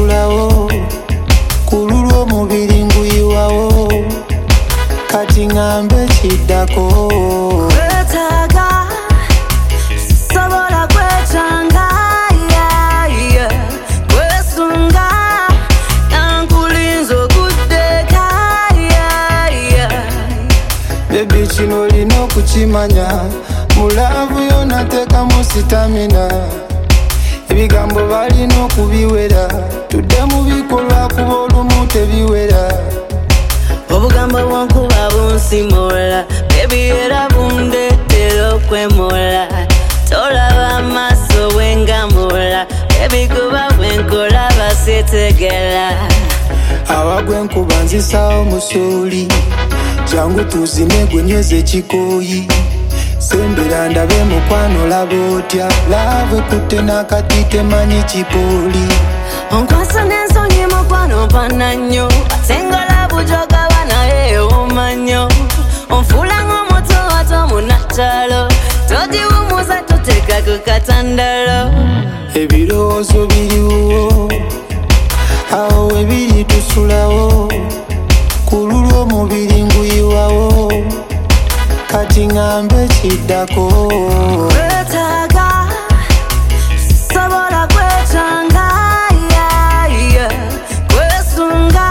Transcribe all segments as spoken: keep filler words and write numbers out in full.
tusulawo kululwa omubiri nguyiwawo kati ngambe kiddako kwetaaga sobola kwetanga yeah, yeah. Kwesunga nankulinza okuddeka yeah, yeah. Baby kino olina okukimanya mulaavu yonna teekamu sitamina ebigambo balina okubiwera tudde mu bikolwa kuba olumu tebiwera obugambo bwonkuba bunsimula bebi era bundetera okwemola tolaba amaaso bwengamula bebi kuba bwenkola basitegera awagwenkuba nzisawo musooli jangu tuzine gwenyweza ekikooyi sembera ndabe mukwano laba otya laavu ekutte n'akati temanyi kipooli onkwasa n'ensonyi mukwano mpana nnyo atengola bujogaba naye ewoma nnyo onfuula ng'omuto wato munakyalo togiwumuza toteeka ku katandalo ebirowoozo biriwo awo webiri tusulawo kululwa omubiri nguyiwawo kati ngambe kiddako kwetaaga sobola kwetanga yeah, yeah. Kwesunga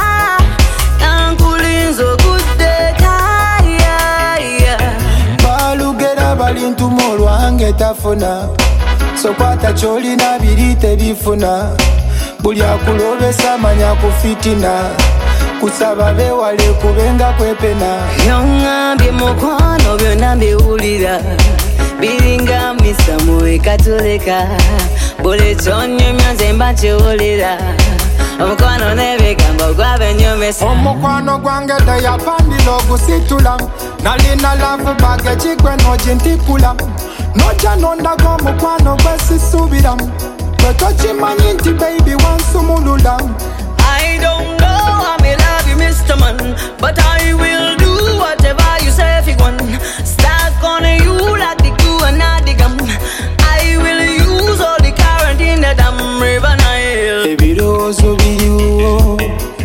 nankulinza okuddeka yeah, yeah. balugera balintuma olwange tafuna sokwata kyolina biri tebifuna buli akulobesa manya kufitina kusaba bewale kubenga kwepena yongambye mukwano byonna mbiwulira biringa misamu ekatuleka buli kyonyumya nze mba nkiwulira omukwano n'ebigambo gwabenyomesa omukwano gwange teyapandila ogusitula nalina lavu bage kigwe nogintipula noja nondaga omukwano gwesisubira gwe tokimanyi nti baby wansumulula I don't know how me love you, Mister Man, but I will do whatever you say if you want. Stuck on you like the glue and not the gum. I will use all the current in the damn river Nile. ebirowoozo biriwo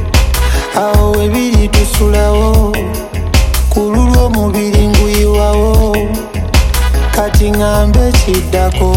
awo webiri tusulawo kululwa omubiri nguyiwawo kati ngambe kiddako